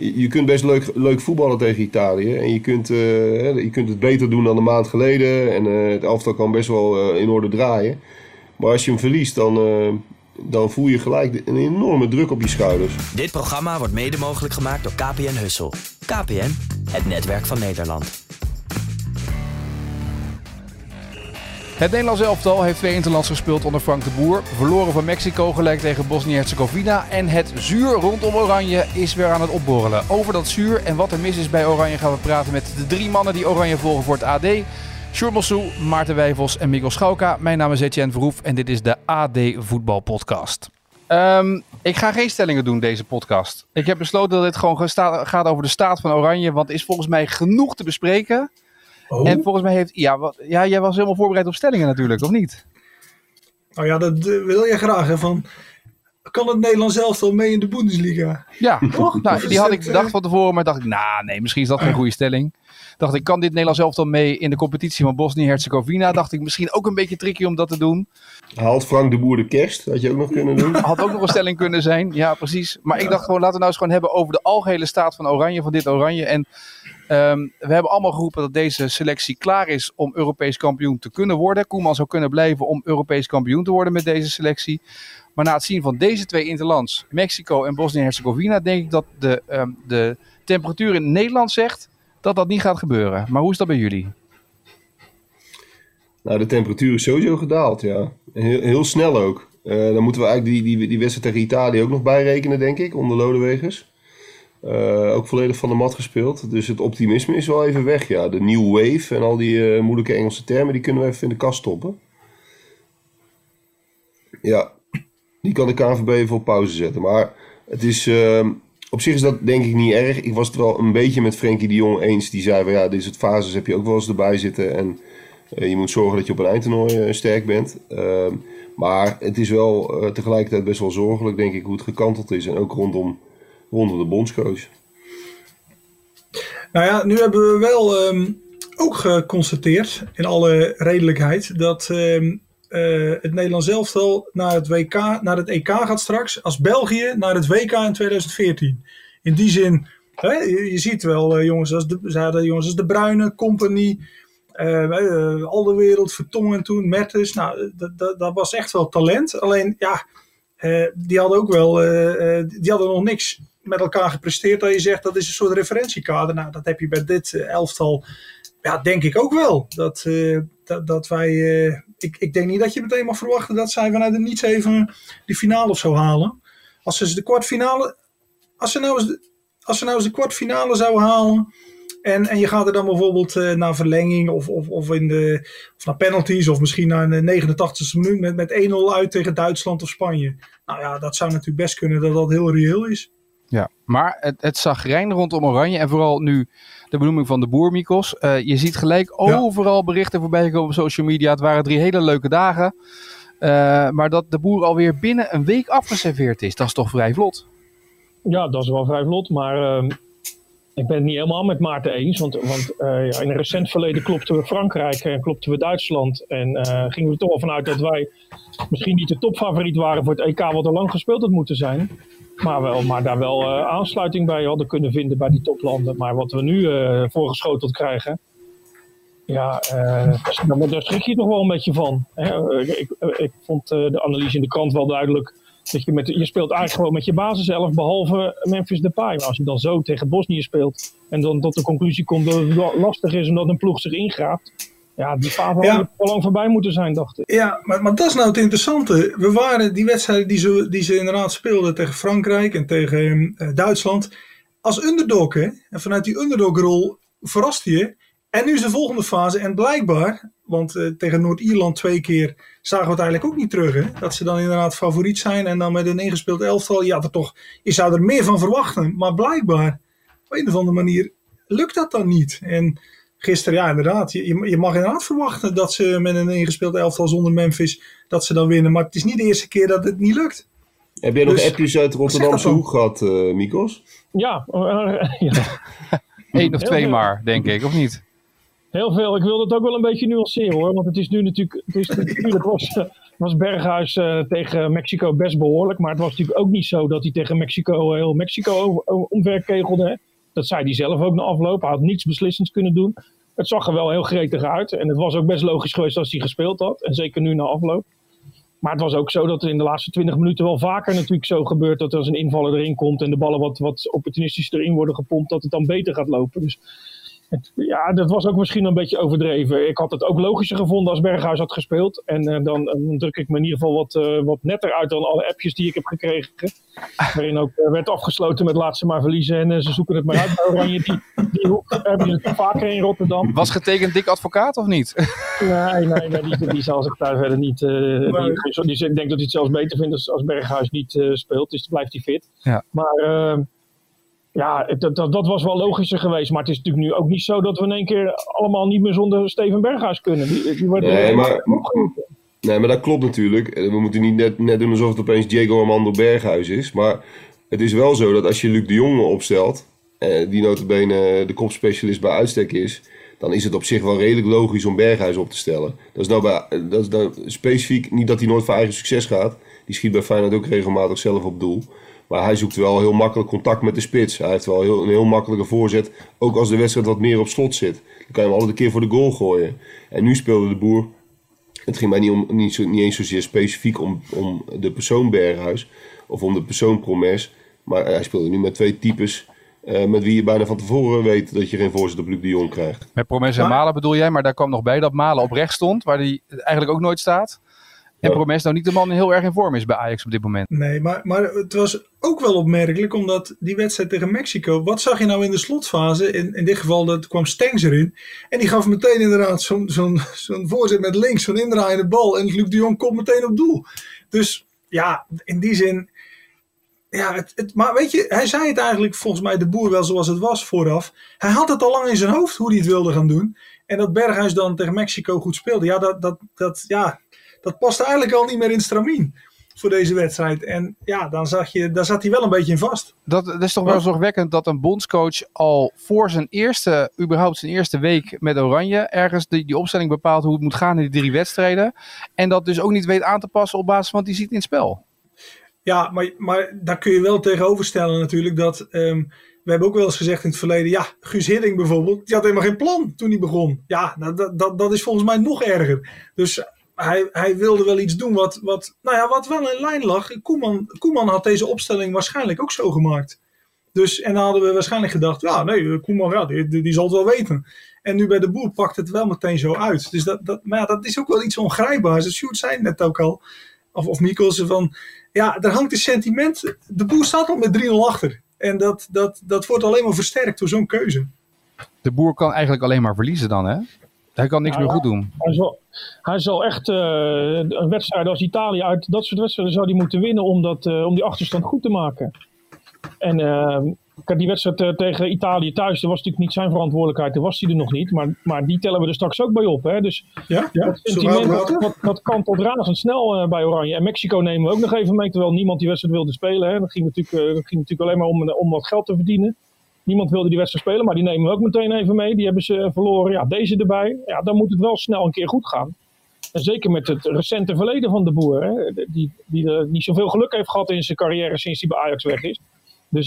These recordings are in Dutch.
je kunt best leuk voetballen tegen Italië. En je kunt het beter doen dan een maand geleden. En het elftal kan best wel in orde draaien. Maar als je hem verliest, dan voel je gelijk een enorme druk op je schouders. Dit programma wordt mede mogelijk gemaakt door KPN Hussel. KPN, het netwerk van Nederland. Het Nederlands elftal heeft 2 interlands gespeeld onder Frank de Boer. Verloren van Mexico gelijk tegen Bosnië-Herzegovina. En het zuur rondom Oranje is weer aan het opborrelen. Over dat zuur en wat er mis is bij Oranje gaan we praten met de 3 mannen die Oranje volgen voor het AD. Sjoerd Mossou, Maarten Wijfels en Mikkel Schauka. Mijn naam is Etienne Verhoef en dit is de AD Voetbal Podcast. Ik ga geen stellingen doen deze podcast. Ik heb besloten dat dit gewoon gaat over de staat van Oranje. Want er is volgens mij genoeg te bespreken. Oh. En volgens mij heeft... Ja, jij was helemaal voorbereid op stellingen natuurlijk, of niet? Nou ja, dat wil je graag. Hè, kan het Nederlands elftal mee in de Bundesliga? Ja, toch? Nou, die had ik bedacht van tevoren, maar dacht ik, nee, misschien is dat geen goede stelling. Dacht ik, kan dit Nederlands elftal mee in de competitie van Bosnië-Herzegovina? Dacht ik, misschien ook een beetje tricky om dat te doen. Haalt Frank de Boer de kerst? Had je ook nog kunnen doen. Had ook nog een stelling kunnen zijn, ja precies. Maar ik dacht gewoon, laten we nou eens gewoon hebben over de algehele staat van Oranje, van dit Oranje. En we hebben allemaal geroepen dat deze selectie klaar is om Europees kampioen te kunnen worden. Koeman zou kunnen blijven om Europees kampioen te worden met deze selectie. Maar na het zien van deze 2 interlands, Mexico en Bosnië-Herzegovina, denk ik dat de temperatuur in Nederland zegt dat dat niet gaat gebeuren. Maar hoe is dat bij jullie? Nou, de temperatuur is sowieso gedaald, ja. Heel snel ook. Dan moeten we eigenlijk die wedstrijd tegen Italië ook nog bijrekenen, denk ik, onder Lodewegers. Ook volledig van de mat gespeeld. Dus het optimisme is wel even weg, ja. De new wave en al die moeilijke Engelse termen, die kunnen we even in de kast stoppen. Ja, die kan de KNVB even op pauze zetten. Maar het is... op zich is dat denk ik niet erg. Ik was het wel een beetje met Frenkie de Jong eens. Die zei van dit soort fases heb je ook wel eens erbij zitten. En je moet zorgen dat je op een eindtoernooi sterk bent. Maar het is wel tegelijkertijd best wel zorgelijk, denk ik, hoe het gekanteld is. En ook rondom de bondscoach. Nou ja, nu hebben we wel ook geconstateerd, in alle redelijkheid, dat het Nederlands elftal naar het EK gaat straks als België naar het WK in 2014. In die zin, je ziet wel jongens als De Bruyne, Company, Alderweireld, Vertongen toen, Mertens. Nou, dat was echt wel talent. Alleen, ja, die hadden ook wel, die hadden nog niks met elkaar gepresteerd. Dat je zegt, dat is een soort referentiekader. Nou, dat heb je bij dit elftal, ja, denk ik ook wel. Dat wij... Ik denk niet dat je meteen mag verwachten dat zij vanuit het niets even die finale of zo halen. Als ze de kwartfinale... Als ze nou eens de kwartfinale zouden halen... En je gaat er dan bijvoorbeeld naar verlenging of naar penalties... of misschien naar de 89e minuut met 1-0 uit tegen Duitsland of Spanje. Nou ja, dat zou natuurlijk best kunnen dat dat heel reëel is. Ja, maar het zagrijn rondom Oranje en vooral nu de benoeming van de Boer, Mikos. Je ziet gelijk overal berichten voorbij komen op social media. Het waren 3 hele leuke dagen. Maar dat de Boer alweer binnen een week afgeserveerd is, dat is toch vrij vlot? Ja, dat is wel vrij vlot, maar ik ben het niet helemaal met Maarten eens. Want in een recent verleden klopten we Frankrijk en klopten we Duitsland. En gingen we er toch wel vanuit dat wij misschien niet de topfavoriet waren voor het EK wat er lang gespeeld had moeten zijn. Maar daar wel aansluiting bij hadden kunnen vinden bij die toplanden. Maar wat we nu voorgeschoteld krijgen, ja, daar schrik je toch wel een beetje van. Ik vond de analyse in de krant wel duidelijk. Dat je speelt eigenlijk gewoon met je basiself, behalve Memphis Depay. Maar als je dan zo tegen Bosnië speelt en dan tot de conclusie komt dat het lastig is omdat een ploeg zich ingraaft. Ja, die fase had al lang voorbij moeten zijn, dacht ik. Ja, maar dat is nou het interessante. We waren die wedstrijden die ze inderdaad speelden tegen Frankrijk en tegen Duitsland als underdog. Hè? En vanuit die underdog-rol verraste je. En nu is de volgende fase en blijkbaar, want tegen Noord-Ierland 2 keer zagen we het eigenlijk ook niet terug. Hè? Dat ze dan inderdaad favoriet zijn en dan met een ingespeeld elftal. Je zou er meer van verwachten. Maar blijkbaar, op een of andere manier, lukt dat dan niet. En gisteren, ja inderdaad, je mag inderdaad verwachten dat ze met een ingespeeld elftal zonder Memphis, dat ze dan winnen. Maar het is niet de eerste keer dat het niet lukt. Heb jij nog appjes uit Rotterdamse hoek gehad, Mikos? Ja. 1 of 2 maar, denk ik, of niet? Heel veel. Ik wil het ook wel een beetje nuanceren hoor. Want het is nu natuurlijk. Het was was Berghuis tegen Mexico best behoorlijk. Maar het was natuurlijk ook niet zo dat hij tegen Mexico heel Mexico omverkegelde. Hè. Dat zei hij zelf ook na afloop. Hij had niets beslissends kunnen doen. Het zag er wel heel gretig uit. En het was ook best logisch geweest als hij gespeeld had. En zeker nu na afloop. Maar het was ook zo dat er in de laatste 20 minuten wel vaker natuurlijk zo gebeurt. Dat als een invaller erin komt en de ballen wat opportunistisch erin worden gepompt. Dat het dan beter gaat lopen. Dus dat was ook misschien een beetje overdreven. Ik had het ook logischer gevonden als Berghuis had gespeeld. En dan druk ik me in ieder geval wat netter uit dan alle appjes die ik heb gekregen. Waarin ook werd afgesloten met laat ze maar verliezen. En ze zoeken het maar uit bij Oranje. Die hoek hebben ze het vaker in Rotterdam. Was getekend dik advocaat of niet? Nee, die zal zich daar verder niet... ik denk dat hij het zelfs beter vindt als Berghuis niet speelt. Dus dan blijft hij fit. Ja. Maar... dat was wel logischer geweest. Maar het is natuurlijk nu ook niet zo dat we in één keer allemaal niet meer zonder Steven Berghuis kunnen. Nee, maar dat klopt natuurlijk. We moeten niet net doen alsof het opeens Diego Armando Berghuis is. Maar het is wel zo dat als je Luc de Jong opstelt, die nota bene de kopspecialist bij uitstek is, dan is het op zich wel redelijk logisch om Berghuis op te stellen. Dat is nou specifiek niet dat hij nooit voor eigen succes gaat. Die schiet bij Feyenoord ook regelmatig zelf op doel. Maar hij zoekt wel heel makkelijk contact met de spits. Hij heeft wel een heel makkelijke voorzet. Ook als de wedstrijd wat meer op slot zit. Dan kan je hem altijd een keer voor de goal gooien. En nu speelde de Boer. Het ging mij niet eens zozeer specifiek om de persoon Berghuis. Of om de persoon Promes. Maar hij speelde nu met 2 types. Met wie je bijna van tevoren weet dat je geen voorzet op Luc de Jong krijgt. Met Promes en Malen bedoel jij. Maar daar kwam nog bij dat Malen op rechts stond. Waar hij eigenlijk ook nooit staat. En Promes nou niet de man heel erg in vorm is bij Ajax op dit moment. Nee, maar het was ook wel opmerkelijk, omdat die wedstrijd tegen Mexico, wat zag je nou in de slotfase? In dit geval kwam Stengs erin. En die gaf meteen inderdaad zo'n voorzet met links, zo'n indraaiende bal. En Luc de Jong komt meteen op doel. Dus ja, in die zin... Ja, maar weet je, hij zei het eigenlijk volgens mij de Boer wel zoals het was vooraf. Hij had het al lang in zijn hoofd hoe hij het wilde gaan doen. En dat Berghuis dan tegen Mexico goed speelde. Ja, dat paste eigenlijk al niet meer in het stramien voor deze wedstrijd. En ja, daar zat hij wel een beetje in vast. Dat is toch wel zorgwekkend dat een bondscoach al voor zijn eerste week met Oranje ergens die opstelling bepaalt hoe het moet gaan in die 3 wedstrijden. En dat dus ook niet weet aan te passen op basis van wat hij ziet in het spel. Ja, maar daar kun je wel tegenoverstellen natuurlijk dat... we hebben ook wel eens gezegd in het verleden... Ja, Guus Hiddink bijvoorbeeld, die had helemaal geen plan toen hij begon. Ja, dat is volgens mij nog erger. Dus... Hij wilde wel iets doen wat wel in lijn lag. Koeman had deze opstelling waarschijnlijk ook zo gemaakt. Dus, en dan hadden we waarschijnlijk gedacht... Ja, nee, Koeman, die zal het wel weten. En nu bij de Boer pakt het wel meteen zo uit. Dus dat is ook wel iets ongrijpbaars. Dat Sjoerd zei het net ook al. Of Mikkelsen van... Ja, daar hangt een sentiment. De Boer staat al met 3-0 achter. En dat wordt alleen maar versterkt door zo'n keuze. De Boer kan eigenlijk alleen maar verliezen dan, hè? Hij kan niks meer goed doen. Hij zal echt een wedstrijd als Italië uit dat soort wedstrijden zou hij moeten winnen om die achterstand goed te maken. En die wedstrijd tegen Italië thuis, dat was natuurlijk niet zijn verantwoordelijkheid, daar was hij er nog niet. Maar die tellen we er straks ook bij op. Hè? Dus dat sentiment dat kantelt razendsnel bij Oranje. En Mexico nemen we ook nog even mee, terwijl niemand die wedstrijd wilde spelen. Hè? Dat ging natuurlijk alleen maar om wat geld te verdienen. Niemand wilde die wedstrijd spelen, maar die nemen we ook meteen even mee. Die hebben ze verloren. Ja, deze erbij. Ja, dan moet het wel snel een keer goed gaan. En zeker met het recente verleden van de Boer. Hè, die niet zoveel geluk heeft gehad in zijn carrière sinds hij bij Ajax weg is. Dus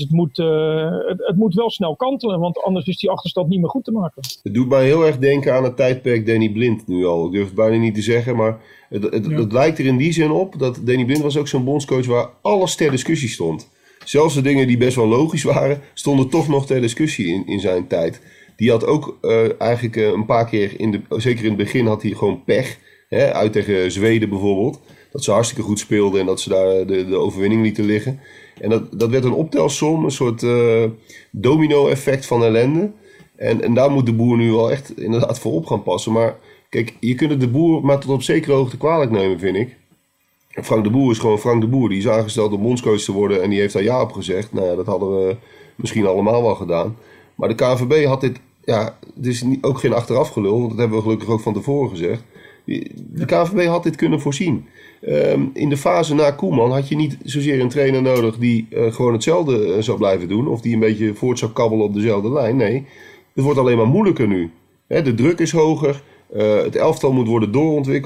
het moet wel snel kantelen, want anders is die achterstand niet meer goed te maken. Het doet mij heel erg denken aan het tijdperk Danny Blind nu al. Ik durf het bijna niet te zeggen, maar het lijkt er in die zin op dat Danny Blind was ook zo'n bondscoach waar alles ter discussie stond. Zelfs de dingen die best wel logisch waren, stonden toch nog ter discussie in zijn tijd. Die had ook eigenlijk een paar keer, zeker in het begin had hij gewoon pech. Hè, uit tegen Zweden bijvoorbeeld. Dat ze hartstikke goed speelden en dat ze daar de overwinning lieten liggen. En dat werd een optelsom, een soort domino-effect van ellende. En daar moet de Boer nu wel echt inderdaad voor op gaan passen. Maar kijk, je kunt het de Boer maar tot op zekere hoogte kwalijk nemen, vind ik. Frank de Boer is gewoon Frank de Boer. Die is aangesteld om bondscoach te worden en die heeft daar ja op gezegd. Nou ja, dat hadden we misschien allemaal wel gedaan. Maar de KNVB had dit... Ja, het is ook geen achterafgelul, want dat hebben we gelukkig ook van tevoren gezegd. De KNVB had dit kunnen voorzien. In de fase na Koeman had je niet zozeer een trainer nodig die gewoon hetzelfde zou blijven doen. Of die een beetje voort zou kabbelen op dezelfde lijn. Nee, het wordt alleen maar moeilijker nu. De druk is hoger. Het elftal moet worden doorontwikkeld.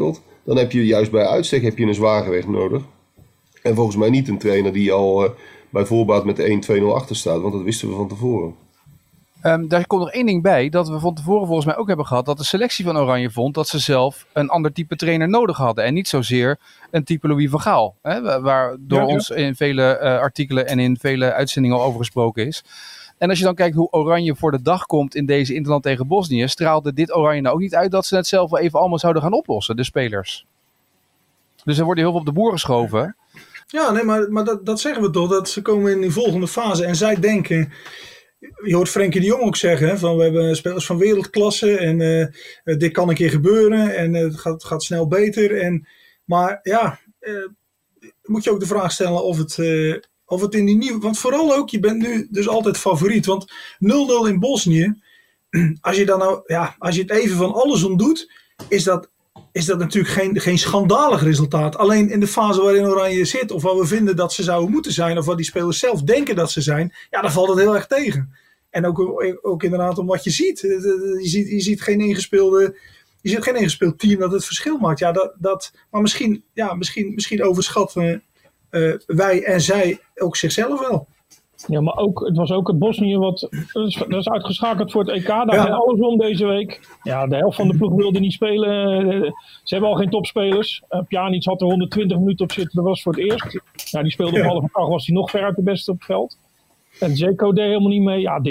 dan heb je juist bij uitstek heb je een Zwagerweg nodig. En volgens mij niet een trainer die al bij voorbaat met 1-2-0 achter staat. Want dat wisten we van tevoren. Daar komt nog één ding bij, dat we van tevoren volgens mij ook hebben gehad, dat de selectie van Oranje vond dat ze zelf een ander type trainer nodig hadden. En niet zozeer een type Louis van Gaal. Hè, waar door ons in vele artikelen en in vele uitzendingen al over gesproken is. En als je dan kijkt hoe Oranje voor de dag komt in deze interland tegen Bosnië, straalde dit Oranje nou ook niet uit dat ze het zelf wel even allemaal zouden gaan oplossen, de spelers. Dus er wordt heel veel op de boer geschoven. Ja, nee, maar dat zeggen we toch, dat ze komen in die volgende fase en zij denken... Je hoort Frenkie de Jong ook zeggen, hè, van we hebben spelers van wereldklasse en dit kan een keer gebeuren en het gaat snel beter. Maar ja, moet je ook de vraag stellen of het in die nieuwe... Want vooral ook, je bent nu dus altijd favoriet. Want 0-0 in Bosnië, als je het even van alles doet, is dat natuurlijk geen schandalig resultaat. Alleen in de fase waarin Oranje zit, of waar we vinden dat ze zouden moeten zijn, of waar die spelers zelf denken dat ze zijn, ja, dan valt het heel erg tegen. En ook inderdaad om wat je ziet. Je ziet geen ingespeeld team dat het verschil maakt. Ja, maar misschien overschatten wij en zij ook zichzelf wel. Ja, maar het was ook het Bosnië dat is uitgeschakeld voor het EK. Daar ging alles om deze week. Ja, de helft van de ploeg wilde niet spelen. Ze hebben al geen topspelers. Pjanic had er 120 minuten op zitten. Dat was voor het eerst. Ja, die speelde op halve dag. Was hij nog ver uit de beste op het veld. En Zeko deed helemaal niet mee. Ja,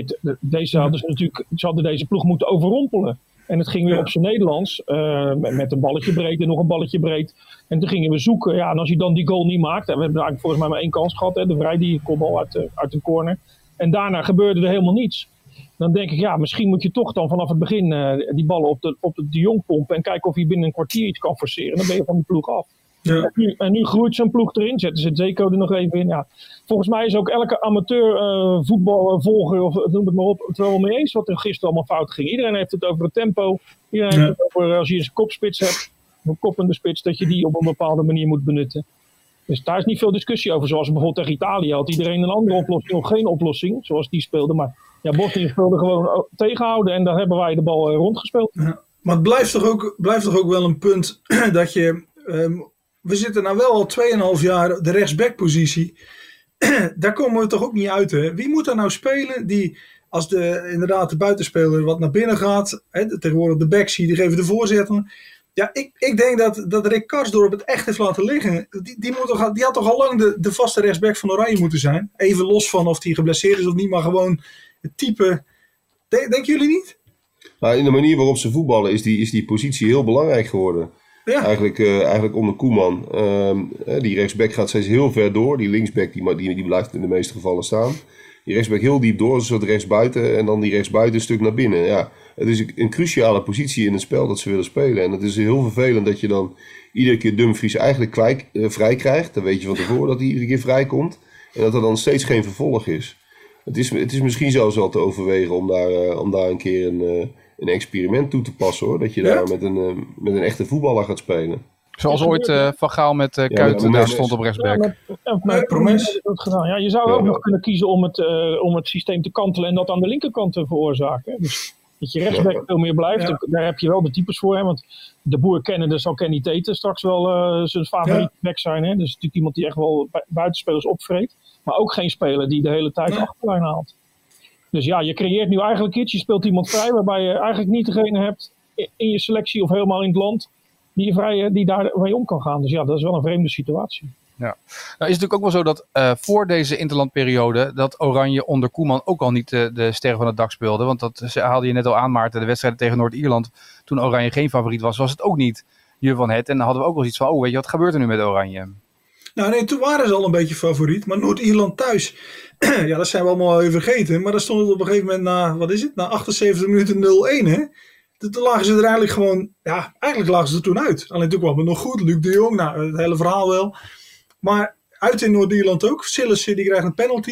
ze hadden deze ploeg moeten overrompelen. En het ging weer op zijn Nederlands. Met een balletje breed en nog een balletje breed. En toen gingen we zoeken. Ja, en als hij dan die goal niet maakt. En we hebben eigenlijk volgens mij maar 1 kans gehad. Hè, de Vrij, die kopbal uit een corner. En daarna gebeurde er helemaal niets. Dan denk ik, ja, misschien moet je toch dan vanaf het begin die ballen op de Jong pompen. En kijken of hij binnen een kwartier iets kan forceren. Dan ben je van die ploeg af. Ja. En nu groeit zo'n ploeg erin. Zetten ze Zeko er nog even in. Ja. Volgens mij is ook elke amateur voetbalvolger, of noem het maar op, het wel mee eens wat er gisteren allemaal fout ging. Iedereen heeft het over het tempo. Iedereen heeft het over als je een kopspits hebt, een koppende spits, dat je die op een bepaalde manier moet benutten. Dus daar is niet veel discussie over. Zoals bijvoorbeeld tegen Italië had iedereen een andere oplossing of geen oplossing, zoals die speelde. Maar ja, Bosnië speelde gewoon tegenhouden en daar hebben wij de bal rondgespeeld. Ja. Maar het blijft toch ook wel een punt dat je... we zitten nou wel al 2,5 jaar de rechtsbackpositie. Daar komen we toch ook niet uit. Hè? Wie moet daar nou spelen die, als inderdaad de buitenspeler wat naar binnen gaat, hè, tegenwoordig de backs die geven de voorzetten. Ja, ik denk dat Rick Karsdorp het echt heeft laten liggen. Die had toch al lang de vaste rechtsback van Oranje moeten zijn. Even los van of hij geblesseerd is of niet, maar gewoon het type. Denken jullie niet? Nou, in de manier waarop ze voetballen is die positie heel belangrijk geworden. Ja. Eigenlijk onder Koeman. Die rechtsback gaat steeds heel ver door. Die linksback die blijft in de meeste gevallen staan. Die rechtsback heel diep door, een soort rechtsbuiten. En dan die rechtsbuiten een stuk naar binnen. Ja, het is een cruciale positie in het spel dat ze willen spelen. En het is heel vervelend dat je dan iedere keer Dumfries eigenlijk vrij krijgt. Dan weet je van tevoren dat hij iedere keer vrij komt. En dat er dan steeds geen vervolg is. Het is misschien zelfs wel te overwegen om daar een keer een experiment toe te passen, hoor. Dat je daar met een echte voetballer gaat spelen. Zoals ooit Van Gaal met Kuit stond op rechtsback. Met Promes. Ja, je zou ook nog kunnen kiezen om het systeem te kantelen en dat aan de linkerkant te veroorzaken. Dus dat je rechtsback veel meer blijft. Ja. Daar heb je wel de types voor. Hè? Want de boer kennen, zal Kenny Teten straks wel zijn favoriete back zijn. Hè? Dus natuurlijk iemand die echt wel buitenspelers opvreet. Maar ook geen speler die de hele tijd de achterlijn haalt. Dus ja, je creëert nu eigenlijk iets. Je speelt iemand vrij waarbij je eigenlijk niet degene hebt in je selectie of helemaal in het land die daar mee om kan gaan. Dus ja, dat is wel een vreemde situatie. Ja. Nou is het natuurlijk ook wel zo dat voor deze interlandperiode dat Oranje onder Koeman ook al niet de sterren van het dak speelde. Want dat haalde je net al aan, Maarten. De wedstrijden tegen Noord-Ierland, toen Oranje geen favoriet was het ook niet je van het. En dan hadden we ook wel iets van, weet je, wat gebeurt er nu met Oranje? Nou nee, toen waren ze al een beetje favoriet. Maar Noord-Ierland thuis, ja, dat zijn we allemaal even vergeten. Maar daar stond het op een gegeven moment na 78 minuten 0-1, hè. Toen lagen ze er eigenlijk gewoon, ja, eigenlijk lagen ze er toen uit. Alleen toen kwam het nog goed, Luc de Jong, nou, het hele verhaal wel. Maar uit in Noord-Ierland ook. Sillissen, die krijgt een penalty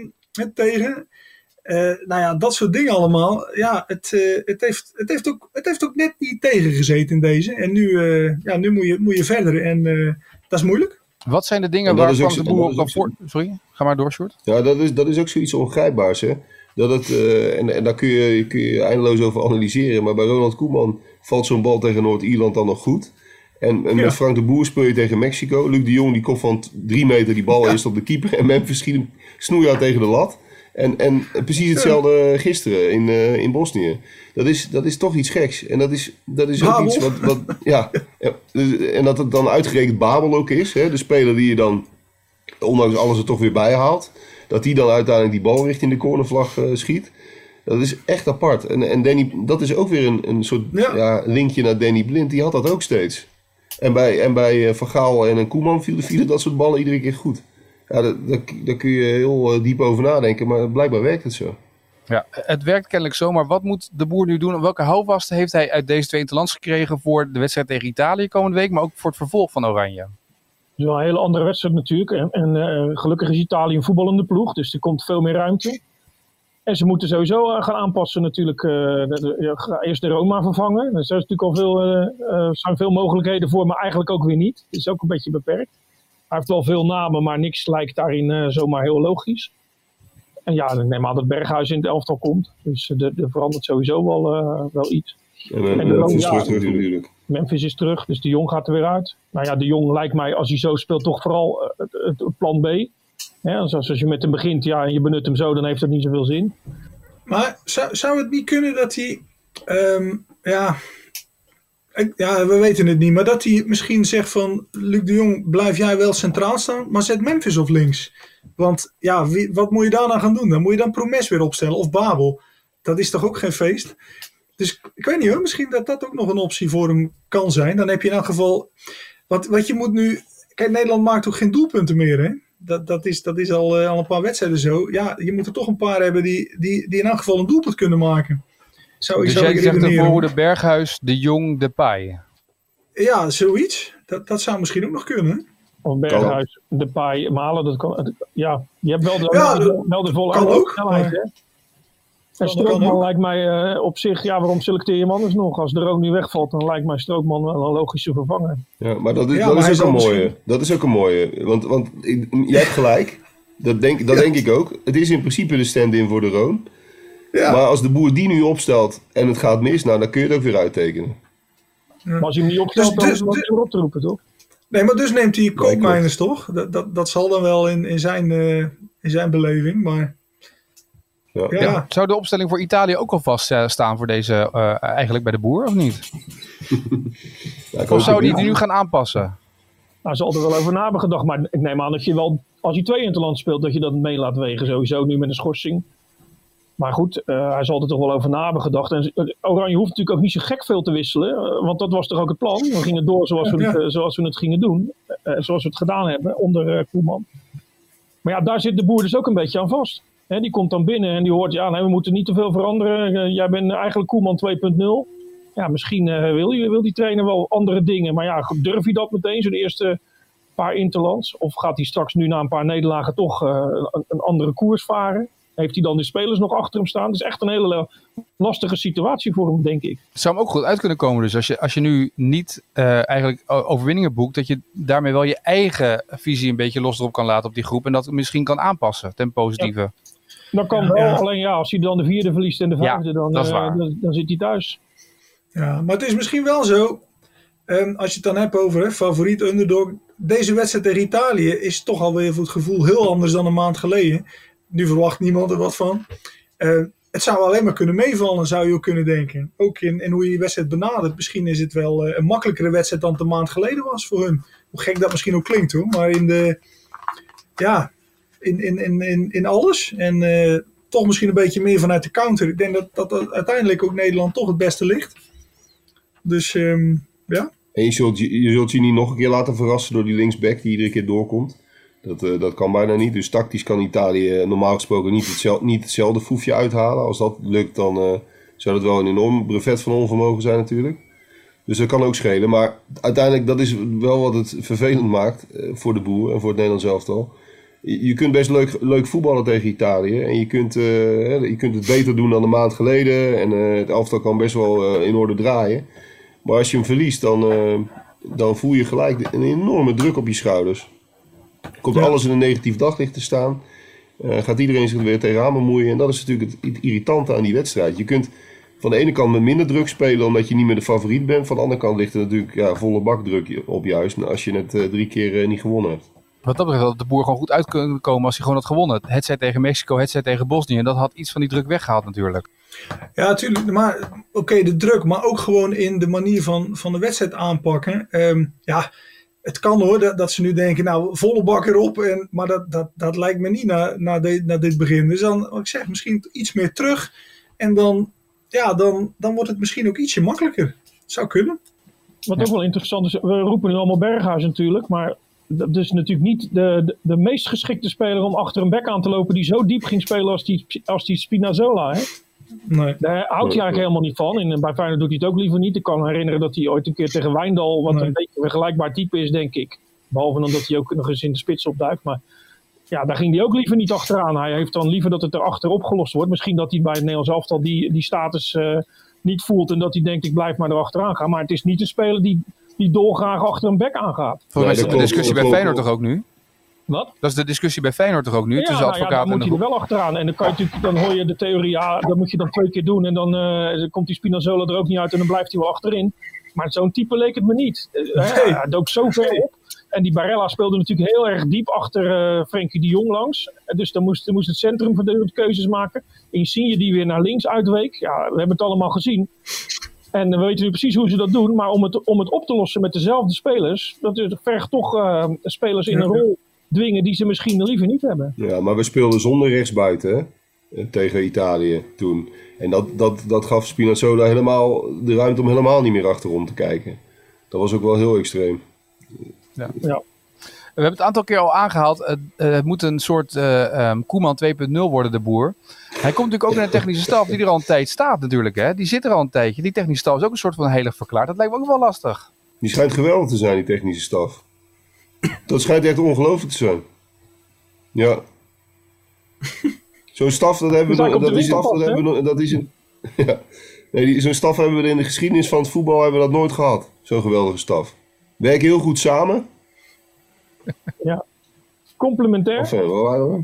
tegen. Nou ja, dat soort dingen allemaal. Ja, het heeft ook net niet tegengezeten in deze. En nu moet je verder. En dat is moeilijk. Wat zijn de dingen waar Frank de Boer op kan voor... Sorry, ga maar door, Sjoerd. Ja, dat is ook zoiets ongrijpbaars, hè. En daar kun je eindeloos over analyseren. Maar bij Ronald Koeman valt zo'n bal tegen Noord-Ierland dan nog goed. En met Frank de Boer speel je tegen Mexico. Luc de Jong die komt van 3 meter die bal eerst op de keeper. En Memphis schiet hem snoeihard tegen de lat. En precies hetzelfde gisteren in Bosnië. Dat is toch iets geks. En dat is ook iets wat ja. En dat het dan uitgerekend Babel ook is. Hè? De speler die je dan, ondanks alles er toch weer bij haalt. Dat die dan uiteindelijk die bal richting de cornervlag schiet. Dat is echt apart. En Danny, dat is ook weer een soort linkje naar Danny Blind. Die had dat ook steeds. En bij Van Gaal en Koeman vielen dat soort ballen iedere keer goed. Ja, daar kun je heel diep over nadenken. Maar blijkbaar werkt het zo. Ja, het werkt kennelijk zo. Maar wat moet de Boer nu doen? Welke houvast heeft hij uit deze 2 interlands gekregen voor de wedstrijd tegen Italië komende week? Maar ook voor het vervolg van Oranje? Het is wel een hele andere wedstrijd natuurlijk. En gelukkig is Italië een voetballende ploeg. Dus er komt veel meer ruimte. En ze moeten sowieso gaan aanpassen natuurlijk. Eerst de Roma vervangen. Er zijn natuurlijk al veel mogelijkheden voor, maar eigenlijk ook weer niet. Het is ook een beetje beperkt. Hij heeft wel veel namen, maar niks lijkt daarin zomaar heel logisch. En ja, ik neem aan dat Berghuis in het elftal komt. Dus er verandert sowieso wel iets. En Memphis terug natuurlijk. Memphis is terug, dus de Jong gaat er weer uit. Nou ja, de Jong lijkt mij, als hij zo speelt, toch vooral het plan B. Ja, als je met hem begint en je benut hem zo, dan heeft dat niet zoveel zin. Maar zou het niet kunnen dat hij... we weten het niet. Maar dat hij misschien zegt van... Luc de Jong, blijf jij wel centraal staan, maar zet Memphis op links. Want ja, wat moet je daarna gaan doen? Dan moet je dan Promes weer opstellen of Babel. Dat is toch ook geen feest? Dus ik weet niet hoor, misschien dat ook nog een optie voor hem kan zijn. Dan heb je in elk geval... Wat je moet nu... Kijk, Nederland maakt ook geen doelpunten meer, hè? Dat is al een paar wedstrijden zo. Ja, je moet er toch een paar hebben die in elk geval een doelpunt kunnen maken. Dus jij zegt de voorhoede Berghuis, de Jong, Depay. Ja, zoiets. Dat zou misschien ook nog kunnen. Of Berghuis, Depay, Malen, dat kan. Ja, je hebt wel de volle snelheid, hè? En Strootman lijkt mij op zich, waarom selecteer je hem anders nog? Als de Roon nu wegvalt, dan lijkt mij Strootman wel een logische vervanger. Ja, maar dat is ook een mooie. Dat is ook een mooie. Want jij hebt gelijk. Dat denk ik ook. Het is in principe de stand-in voor de Roon. Ja. Maar als de Boer die nu opstelt en het gaat mis, dan kun je het ook weer uittekenen. Ja. Maar als je hem niet opstelt, dan is het weer op te roepen, toch? Nee, maar dus neemt hij Koopmeiners, toch? Dat zal dan wel in zijn beleving, maar... Ja. Zou de opstelling voor Italië ook al vast staan voor deze, eigenlijk bij de Boer, of niet? Of zou die nu gaan aanpassen? Nou, ze hadden er wel over na hebben gedacht, maar ik neem aan dat je wel, als je 2 interland speelt, dat je dat mee laat wegen, sowieso nu met een schorsing. Maar goed, hij zal er toch wel over na hebben gedacht. En Oranje hoeft natuurlijk ook niet zo gek veel te wisselen, want dat was toch ook het plan. We gingen door zoals we het gingen doen, zoals we het gedaan hebben onder Koeman. Maar ja, daar zit de Boer dus ook een beetje aan vast. He, die komt dan binnen en die hoort, we moeten niet te veel veranderen. Jij bent eigenlijk Koeman 2.0. Ja, misschien wil die trainer wel andere dingen. Maar ja, durf je dat meteen, zo de eerste paar interlands? Of gaat hij straks nu na een paar nederlagen toch een andere koers varen? Heeft hij dan de spelers nog achter hem staan? Het is echt een hele lastige situatie voor hem, denk ik. Het zou hem ook goed uit kunnen komen dus. Als je nu niet eigenlijk overwinningen boekt, dat je daarmee wel je eigen visie een beetje los erop kan laten op die groep. En dat misschien kan aanpassen ten positieve. Ja. Dat kan wel, alleen als hij dan de 4e verliest en de 5e, dan zit hij thuis. Ja, maar het is misschien wel zo, als je het dan hebt over favoriet, underdog. Deze wedstrijd tegen Italië is toch alweer voor het gevoel heel anders dan een maand geleden. Nu verwacht niemand er wat van. Het zou alleen maar kunnen meevallen, zou je ook kunnen denken. Ook in hoe je die wedstrijd benadert. Misschien is het wel een makkelijkere wedstrijd dan het een maand geleden was voor hun. Hoe gek dat misschien ook klinkt hoor, maar in alles. En toch misschien een beetje meer vanuit de counter. Ik denk dat uiteindelijk ook Nederland toch het beste ligt. Dus ja. En je zult je niet nog een keer laten verrassen door die linksback die iedere keer doorkomt. Dat kan bijna niet. Dus tactisch kan Italië normaal gesproken niet hetzelfde foefje uithalen. Als dat lukt, dan zou dat wel een enorm brevet van onvermogen zijn natuurlijk. Dus dat kan ook schelen. Maar uiteindelijk, dat is wel wat het vervelend maakt voor de Boer en voor het Nederlands elftal. Je kunt best leuk voetballen tegen Italië. En je kunt het beter doen dan een maand geleden. En het elftal kan best wel in orde draaien. Maar als je hem verliest, dan voel je gelijk een enorme druk op je schouders. Komt alles in een negatief daglicht te staan. Gaat iedereen zich er weer tegenaan bemoeien. En dat is natuurlijk het irritante aan die wedstrijd. Je kunt van de ene kant met minder druk spelen omdat je niet meer de favoriet bent. Van de andere kant ligt er natuurlijk volle bak druk op juist als je net 3 keer niet gewonnen hebt. Wat dat betreft had de Boer gewoon goed uit kunnen komen als hij gewoon had gewonnen. Hetzij tegen Mexico, hetzij tegen Bosnië. En dat had iets van die druk weggehaald natuurlijk. Ja, natuurlijk. Maar oké, de druk, maar ook gewoon in de manier van de wedstrijd aanpakken. Het kan hoor, dat ze nu denken, nou, volle bak erop. Maar dat lijkt me niet na dit begin. Dus dan, wat ik zeg, misschien iets meer terug. En dan wordt het misschien ook ietsje makkelijker. Zou kunnen. Wat ook wel interessant is, we roepen nu allemaal Berghuis natuurlijk. Maar dat is natuurlijk niet de meest geschikte speler om achter een bek aan te lopen die zo diep ging spelen als die Spinazzola. Hè? Nee. Daar houdt hij eigenlijk helemaal niet van. En bij Feyenoord doet hij het ook liever niet. Ik kan me herinneren dat hij ooit een keer tegen Wijndal, wat een beetje een vergelijkbaar type is, denk ik. Behalve dan dat hij ook nog eens in de spits opduikt. Maar ja, daar ging hij ook liever niet achteraan. Hij heeft dan liever dat het erachter opgelost wordt. Misschien dat hij bij het Nederlands elftal die status niet voelt en dat hij denkt, ik blijf maar erachteraan gaan. Maar het is niet een speler die dolgraag achter een bek aangaat. Volgens mij is dat de discussie bij Feyenoord toch ook nu? Wat? Dat is de discussie bij Feyenoord toch ook nu? Tussen advocaat dan moet en hij er wel achteraan. En dan hoor je de theorie, dat moet je dan 2 keer doen. En dan komt die Spinazzola er ook niet uit en dan blijft hij wel achterin. Maar zo'n type leek het me niet. Hij dook zo ver op. En die Barella speelde natuurlijk heel erg diep achter Frenkie de Jong langs. Dus dan moest het centrum voortdurend keuzes maken. Insigne die weer naar links uitweek. Ja, we hebben het allemaal gezien. En we weten nu precies hoe ze dat doen. Maar om het op te lossen met dezelfde spelers, dat vergt toch spelers in een rol dwingen die ze misschien liever niet hebben. Ja, maar we speelden zonder rechtsbuiten tegen Italië toen. En dat gaf Spinazzola helemaal de ruimte om helemaal niet meer achterom te kijken. Dat was ook wel heel extreem. Ja. We hebben het een aantal keer al aangehaald. Het moet een soort Koeman 2.0 worden, de Boer. Hij komt natuurlijk ook in de technische staf die er al een tijd staat natuurlijk. Hè? Die zit er al een tijdje. Die technische staf is ook een soort van heilig verklaard. Dat lijkt me ook wel lastig. Die schijnt geweldig te zijn, die technische staf. Dat schijnt echt ongelooflijk te zijn. Ja. Zo'n staf, dat hebben we... Zo'n staf hebben we in de geschiedenis van het voetbal hebben we dat nooit gehad. Zo'n geweldige staf. Werken heel goed samen. Ja. Complementair. Enfin, waar waren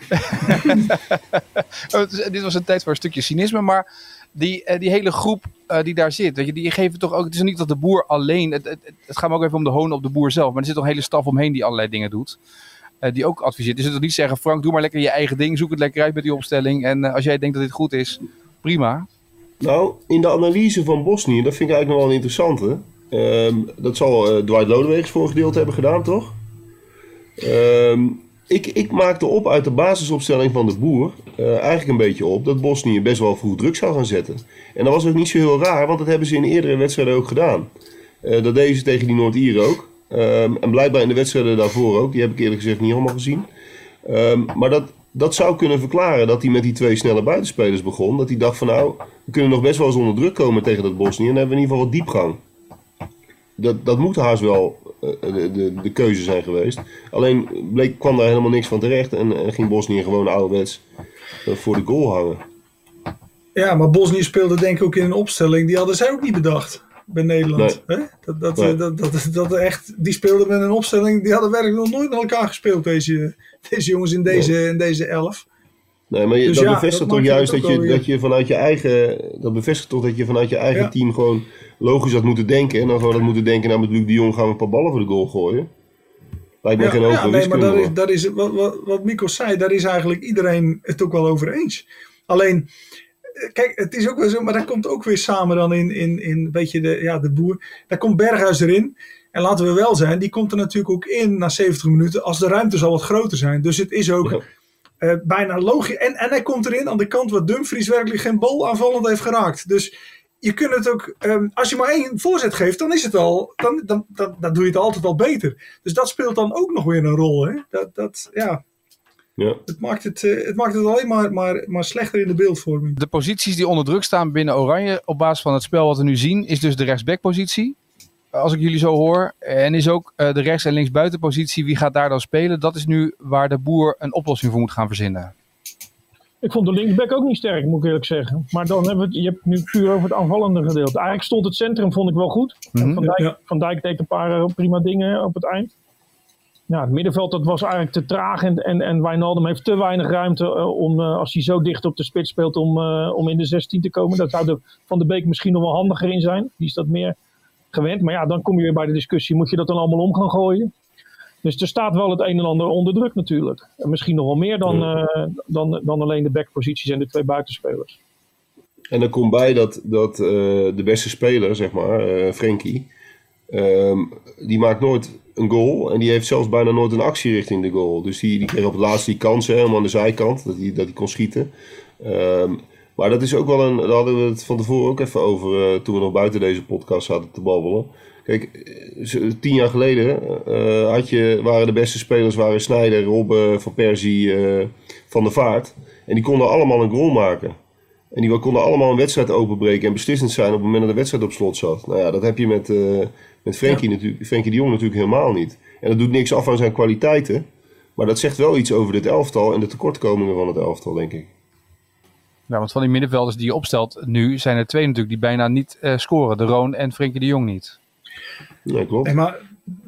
we? Dit was een tijd voor een stukje cynisme, maar die hele groep die daar zit, weet je, die geven toch ook... Het is niet dat de Boer alleen... Het gaat me ook even om de hoon op de Boer zelf, maar er zit toch een hele staf omheen die allerlei dingen doet. Die ook adviseert. Dus het toch niet zeggen, Frank, doe maar lekker je eigen ding, zoek het lekker uit met die opstelling. En als jij denkt dat dit goed is, prima. Nou, in de analyse van Bosnië, dat vind ik eigenlijk nog wel een interessante. Dat zal Dwight Lodewegens voor een gedeelte hebben gedaan, toch? Ik maakte op uit de basisopstelling van de Boer eigenlijk een beetje op dat Bosnië best wel vroeg druk zou gaan zetten. En dat was ook niet zo heel raar, want dat hebben ze in eerdere wedstrijden ook gedaan. Dat deden ze tegen die Noord-Ieren ook. En blijkbaar in de wedstrijden daarvoor ook. Die heb ik eerlijk gezegd niet allemaal gezien. Maar dat zou kunnen verklaren dat hij met die 2 snelle buitenspelers begon. Dat hij dacht van nou, we kunnen nog best wel eens onder druk komen tegen dat Bosnië. En dan hebben we in ieder geval wat diepgang. Dat moet haast wel de keuze zijn geweest. Alleen kwam daar helemaal niks van terecht. En ging Bosnië gewoon ouderwets voor de goal hangen. Ja, maar Bosnië speelde denk ik ook in een opstelling. Die hadden zij ook niet bedacht bij Nederland. Nee. Die speelden met een opstelling. Die hadden werkelijk nog nooit met elkaar gespeeld. Deze jongens in deze 11. Nee, maar dat bevestigt toch juist dat je vanuit je eigen... Dat bevestigt toch dat je vanuit je eigen team gewoon logisch had moeten denken. En dan gewoon had moeten denken, nou met Luc de Jong gaan we een paar ballen voor de goal gooien. Lijkt me geen hoge wiskunde. Maar daar is wat Mikko zei, daar is eigenlijk iedereen het ook wel over eens. Alleen, kijk, het is ook wel zo, maar daar komt ook weer samen dan in weet je, de Boer. Daar komt Berghuis erin. En laten we wel zijn, die komt er natuurlijk ook in na 70 minuten als de ruimte zal wat groter zijn. Dus het is ook... bijna logisch. En hij komt erin aan de kant waar Dumfries werkelijk geen bal aanvallend heeft geraakt. Dus je kunt het ook... als je maar 1 voorzet geeft, dan is het al... Dan doe je het altijd al beter. Dus dat speelt dan ook nog weer een rol. Hè? Ja. Het maakt het alleen maar slechter in de beeldvorming. De posities die onder druk staan binnen Oranje op basis van het spel wat we nu zien, is dus de rechtsbackpositie. Als ik jullie zo hoor. En is ook de rechts- en linksbuitenpositie. Wie gaat daar dan spelen? Dat is nu waar de Boer een oplossing voor moet gaan verzinnen. Ik vond de linksback ook niet sterk, moet ik eerlijk zeggen. Maar dan hebben je hebt nu puur over het aanvallende gedeelte. Eigenlijk stond het centrum, vond ik wel goed. Mm-hmm. Van Dijk deed een paar prima dingen op het eind. het middenveld dat was eigenlijk te traag. En Wijnaldum heeft te weinig ruimte om, als hij zo dicht op de spits speelt, om in de 16 te komen. Dat zou Van de Beek misschien nog wel handiger in zijn. Die is dat meer gewend. Maar ja, dan kom je weer bij de discussie. Moet je dat dan allemaal om gaan gooien? Dus er staat wel het een en ander onder druk natuurlijk. En misschien nog wel meer dan alleen de backposities en de 2 buitenspelers. En er komt bij dat de beste speler, zeg maar, Frenkie, die maakt nooit een goal. En die heeft zelfs bijna nooit een actie richting de goal. Dus die kreeg op het laatst die kans, helemaal aan de zijkant, dat hij kon schieten. Maar dat is ook wel daar hadden we het van tevoren ook even over, toen we nog buiten deze podcast zaten te babbelen. Kijk, 10 jaar geleden waren de beste spelers Sneijder, Robben, Van Persie, Van der Vaart. En die konden allemaal een goal maken. En die konden allemaal een wedstrijd openbreken en beslissend zijn op het moment dat de wedstrijd op slot zat. Nou ja, dat heb je met Frenkie de Jong natuurlijk helemaal niet. En dat doet niks af aan zijn kwaliteiten. Maar dat zegt wel iets over dit elftal en de tekortkomingen van het elftal, denk ik. Ja, want van die middenvelders die je opstelt nu, zijn er 2 natuurlijk die bijna niet scoren. De Roon en Frenkie de Jong niet. Nee, klopt. Nee, maar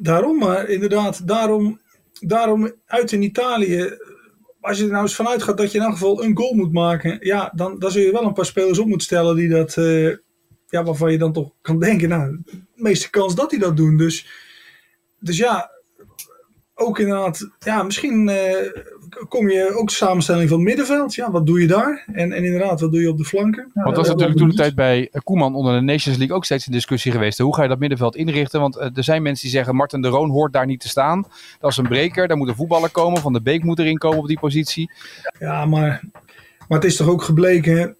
daarom uit in Italië, als je er nou eens vanuit gaat dat je in elk geval een goal moet maken, ja, dan zul je wel een paar spelers op moeten stellen die dat, waarvan je dan toch kan denken, nou, de meeste kans dat die dat doen. Dus ja, ook inderdaad, ja, misschien kom je ook de samenstelling van het middenveld. Ja, wat doe je daar? En inderdaad, wat doe je op de flanken? Want dat is natuurlijk toen de tijd bij Koeman onder de Nations League ook steeds een discussie geweest. Hoe ga je dat middenveld inrichten? Want er zijn mensen die zeggen, Marten de Roon hoort daar niet te staan. Dat is een breker, daar moet een voetballer komen. Van de Beek moet erin komen op die positie. Ja, maar het is toch ook gebleken.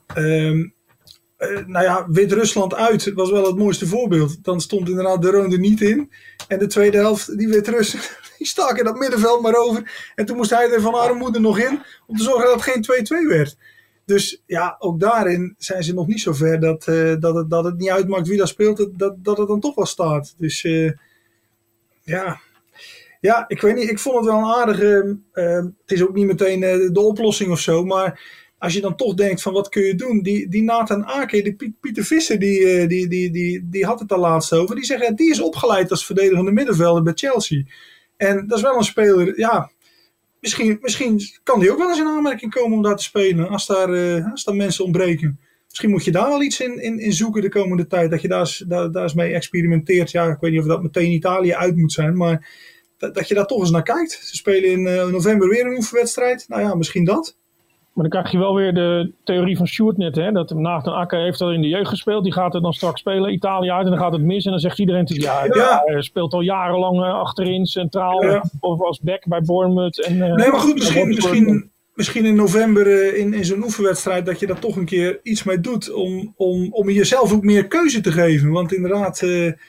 Wit-Rusland uit was wel het mooiste voorbeeld. Dan stond inderdaad de Roon er niet in. En de tweede helft, die Wit-Russen, die stak in dat middenveld maar over. En toen moest hij er van armoede nog in, om te zorgen dat het geen 2-2 werd. Dus ja, ook daarin zijn ze nog niet zo ver dat het niet uitmaakt wie daar speelt, dat het dan toch wel staat. Dus ja, ik weet niet, ik vond het wel een aardige, het is ook niet meteen de oplossing of zo, maar als je dan toch denkt van wat kun je doen, die Nathan Ake, die Pieter Visser, die had het daar laatst over, die zegt, die is opgeleid als verdedigende middenvelder bij Chelsea. En dat is wel een speler, ja, misschien kan die ook wel eens in aanmerking komen om daar te spelen, als daar mensen ontbreken. Misschien moet je daar wel iets in zoeken de komende tijd, dat je daar eens mee experimenteert. Ja, ik weet niet of dat meteen Italië uit moet zijn, maar dat je daar toch eens naar kijkt. Ze spelen in november weer een oefenwedstrijd, nou ja, misschien dat. Maar dan krijg je wel weer de theorie van Sjoerd net. Hè? Dat Nathan Ake heeft al in de jeugd gespeeld. Die gaat er dan straks spelen. Italië uit en dan gaat het mis. En dan zegt iedereen hij speelt al jarenlang achterin, centraal. Of als back bij Bournemouth. Nee, maar goed, misschien in november in zo'n oefenwedstrijd dat je daar toch een keer iets mee doet. Om jezelf ook meer keuze te geven. Want inderdaad...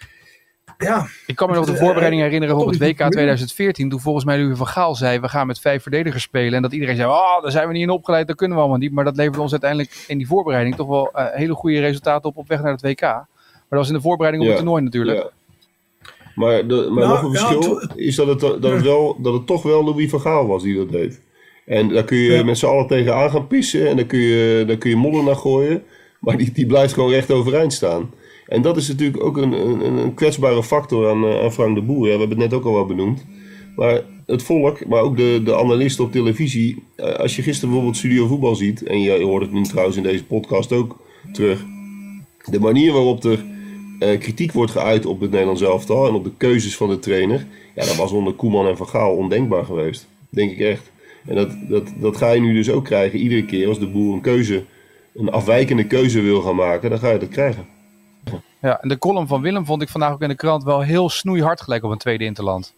Ik kan me nog de voorbereiding herinneren op het WK 2014. Toen volgens mij Louis van Gaal zei, we gaan met 5 verdedigers spelen. En dat iedereen zei, daar zijn we niet in opgeleid, dat kunnen we allemaal niet. Maar dat leverde ons uiteindelijk in die voorbereiding toch wel hele goede resultaten op weg naar het WK. Maar dat was in de voorbereiding op het toernooi natuurlijk. Ja. Maar nog een verschil is dat het toch wel Louis van Gaal was die dat deed. En daar kun je met z'n allen tegenaan gaan pissen. En daar kun je modder naar gooien. Maar die blijft gewoon recht overeind staan. En dat is natuurlijk ook een kwetsbare factor aan Frank de Boer. Ja, we hebben het net ook al wel benoemd. Maar het volk, maar ook de analisten op televisie. Als je gisteren bijvoorbeeld Studio Voetbal ziet. En je hoort het nu trouwens in deze podcast ook terug. De manier waarop er kritiek wordt geuit op het Nederlands elftal. En op de keuzes van de trainer. Ja, dat was onder Koeman en Van Gaal ondenkbaar geweest. Denk ik echt. En dat ga je nu dus ook krijgen. Iedere keer als de Boer een afwijkende keuze wil gaan maken. Dan ga je dat krijgen. Ja, en de column van Willem vond ik vandaag ook in de krant wel heel snoeihard gelijk op een tweede interland.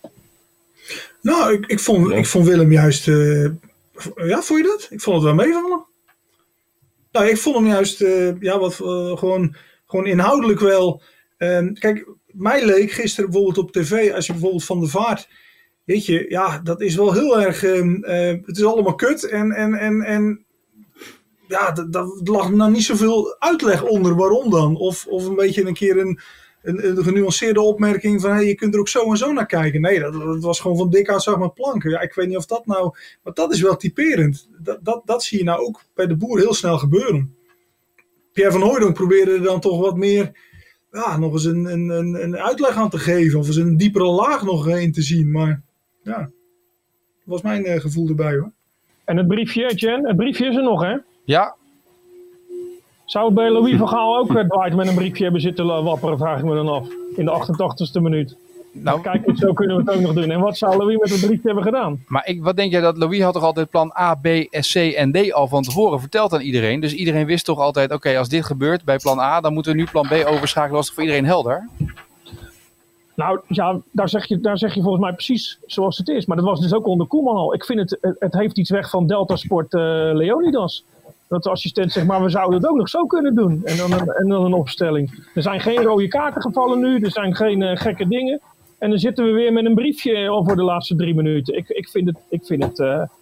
Nou, ik vond Willem juist... vond je dat? Ik vond het wel meevallen. Nou, ik vond hem juist gewoon inhoudelijk wel... kijk, mij leek gisteren bijvoorbeeld op tv, als je bijvoorbeeld Van der Vaart... Weet je, ja, dat is wel heel erg... het is allemaal kut en ja, daar lag nou niet zoveel uitleg onder waarom dan. Of een beetje een keer een genuanceerde opmerking van je kunt er ook zo en zo naar kijken. Nee, dat was gewoon van dik uit zag met planken. Ja, ik weet niet of dat nou... Maar dat is wel typerend. Dat zie je nou ook bij de Boer heel snel gebeuren. Pierre van Hooijdonk probeerde er dan toch wat meer... Ja, nog eens een uitleg aan te geven. Of eens een diepere laag nog in te zien. Maar Ja, dat was mijn gevoel erbij hoor. En het briefje, Jen, het briefje is er nog, hè? Ja, Zou het bij Louis van Gaal ook Dwight met een briefje hebben zitten wapperen, vraag ik me dan af. In de 88ste minuut. nou, Kijk, zo kunnen we het ook nog doen. En wat zou Louis met het briefje hebben gedaan? maar wat denk jij dat Louis had toch altijd plan A, B, C en D al van tevoren verteld aan iedereen. Dus iedereen wist toch altijd, oké, als dit gebeurt bij plan A, dan moeten we nu plan B overschakelen. Was toch voor iedereen helder? Nou ja, daar zeg je volgens mij precies zoals het is. Maar dat was dus ook onder Koeman al. Ik vind het heeft iets weg van Delta Sport Leonidas. Dat de assistent zegt, maar we zouden het ook nog zo kunnen doen. En dan een opstelling. Er zijn geen rode kaarten gevallen nu. Er zijn geen gekke dingen. En dan zitten we weer met een briefje over de laatste 3 minuten. Ik vind het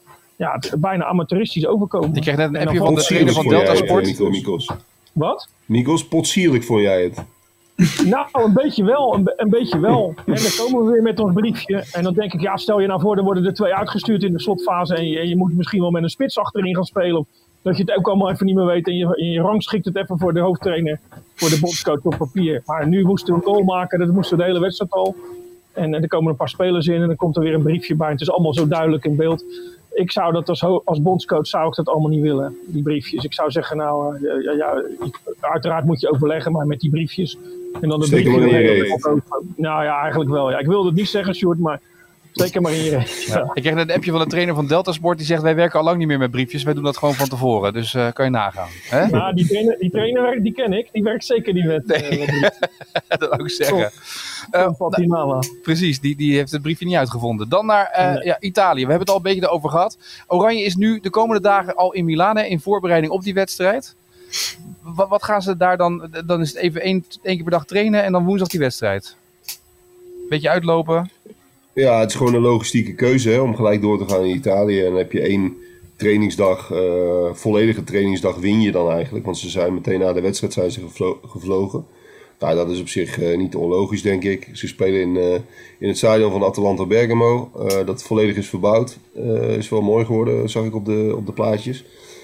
bijna amateuristisch overkomen. Ik kreeg net een En dan appje van de Potsierlijk trainer van vond Delta jij het, Sport. Mikos. Wat? Mikos, potsierlijk vond jij het. Nou, een beetje wel. Een beetje wel. En dan komen we weer met ons briefje. En dan denk ik, ja, stel je nou voor, dan worden er 2 uitgestuurd in de slotfase. En je moet misschien wel met een spits achterin gaan spelen. Of dat je het ook allemaal even niet meer weet. En je rangschikt het even voor de hoofdtrainer, voor de bondscoach op papier. Maar nu moesten we een goal maken. Dat moesten we de hele wedstrijd al. En er komen een paar spelers in en dan komt er weer een briefje bij. Het is allemaal zo duidelijk in beeld. Ik zou dat als bondscoach zou ik dat allemaal niet willen, die briefjes. Ik zou zeggen, nou, uiteraard moet je overleggen, maar met die briefjes. En dan de Steek hem maar in je briefje. reet. Nou ja, eigenlijk wel. Ja. Ik wilde het niet zeggen, Sjoerd, maar steek hem maar in je reet. Ja. Ik kreeg net een appje van de trainer van Delta Sport. Die zegt, wij werken al lang niet meer met briefjes. Wij doen dat gewoon van tevoren. Dus kan je nagaan. Hè? Nou, die trainer die ken ik. Die werkt zeker niet met briefjes. Dat wou ik zeggen. Fatimama. Precies, die heeft het briefje niet uitgevonden. Dan naar Italië. We hebben het al een beetje erover gehad. Oranje is nu de komende dagen al in Milaan in voorbereiding op die wedstrijd. Wat gaan ze daar dan? Dan is het even één keer per dag trainen en dan woensdag die wedstrijd. Beetje uitlopen. Ja, het is gewoon een logistieke keuze hè, om gelijk door te gaan in Italië. En dan heb je 1 trainingsdag, volledige trainingsdag win je dan eigenlijk. Want ze zijn meteen na de wedstrijd zijn ze gevlogen. Nou, dat is op zich niet onlogisch, denk ik. Ze spelen in het stadion van Atalanta Bergamo. Dat volledig is verbouwd. Is wel mooi geworden, zag ik op de plaatjes.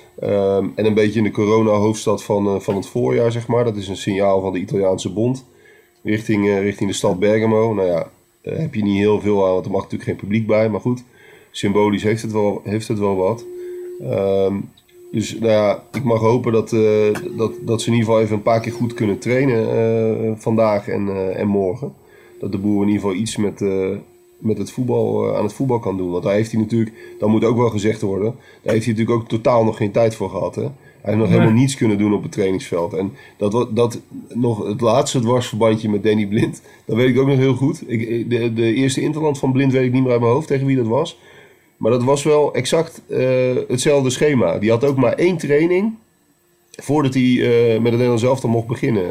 En een beetje in de corona-hoofdstad van het voorjaar, zeg maar. Dat is een signaal van de Italiaanse bond. Richting de stad Bergamo. Nou ja, heb je niet heel veel aan, want er mag natuurlijk geen publiek bij. Maar goed, symbolisch heeft het wel wat. Dus nou ja, ik mag hopen dat ze in ieder geval even een paar keer goed kunnen trainen vandaag en morgen. Dat de boer in ieder geval iets met het voetbal, aan het voetbal kan doen. Want daar heeft hij natuurlijk, dat moet ook wel gezegd worden, daar heeft hij natuurlijk ook totaal nog geen tijd voor gehad. Hè? Hij heeft nog helemaal niets kunnen doen op het trainingsveld. En dat nog het laatste dwarsverbandje met Danny Blind, dat weet ik ook nog heel goed. De eerste interland van Blind weet ik niet meer uit mijn hoofd tegen wie dat was. Maar dat was wel exact hetzelfde schema. Die had ook maar 1 training voordat hij met het Nederlands elftal mocht beginnen.